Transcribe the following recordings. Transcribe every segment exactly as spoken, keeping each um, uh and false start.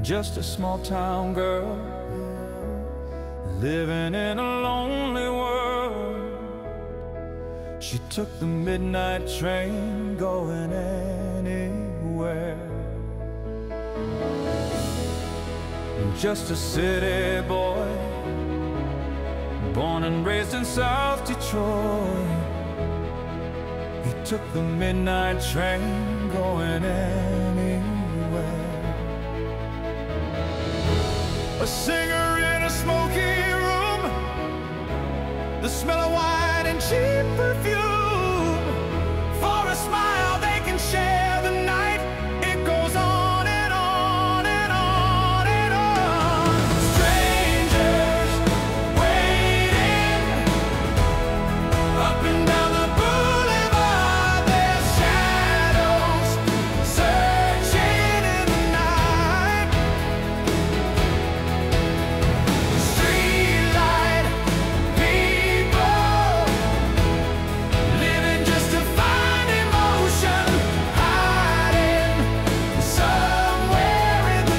just a small town girl living in a lonely world. She took the midnight train going anywhere. Just a city boy, born and raised in South Detroit. He took the midnight train going anywhere. A singer in a smoky room, the smell of wine and cheap perfume. For a smile they can share the night. It goes on and on and on and on. Strangers waiting up and down the boulevard. Their shadows searching in the night. Streetlight people living just to find emotion, hiding somewhere in the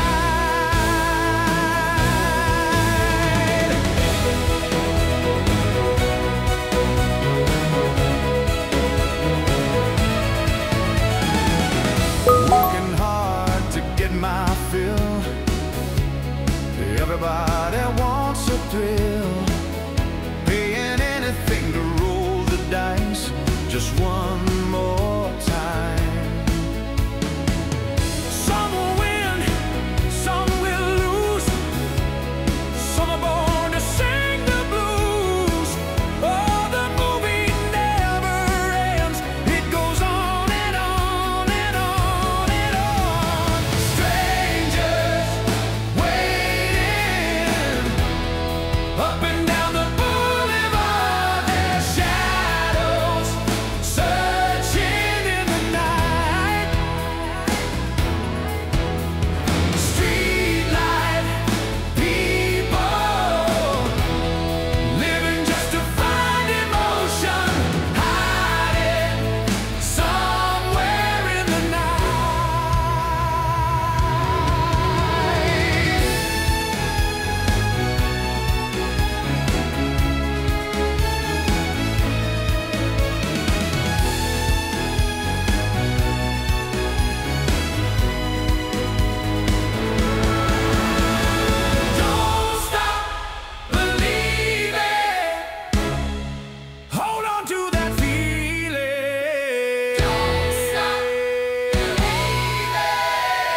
night. Working hard to get my fill. Everybody wants a thrill, paying anything to roll the dice just one more time. Some will win, some will lose. Some are born to sing the blues. Oh, the movie never ends. It goes on and on and on and on. Strangers waiting up and down the boulevard. Their shadows searching in the night. Streetlight people living just to find emotion, hiding somewhere in the Don't stop believing. Hold on to that feeling. Don't stop believing.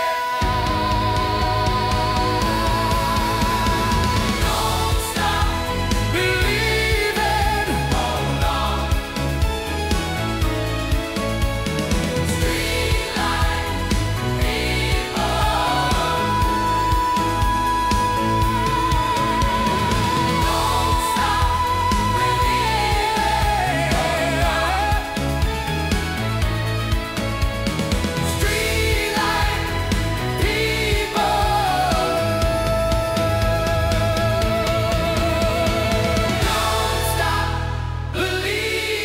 Don't stop believing. Hold on. Streetlight people. Don't stop believing. Streetlight people. Don't stop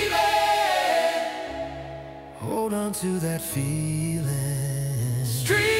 believing. Hold on to that feeling. Street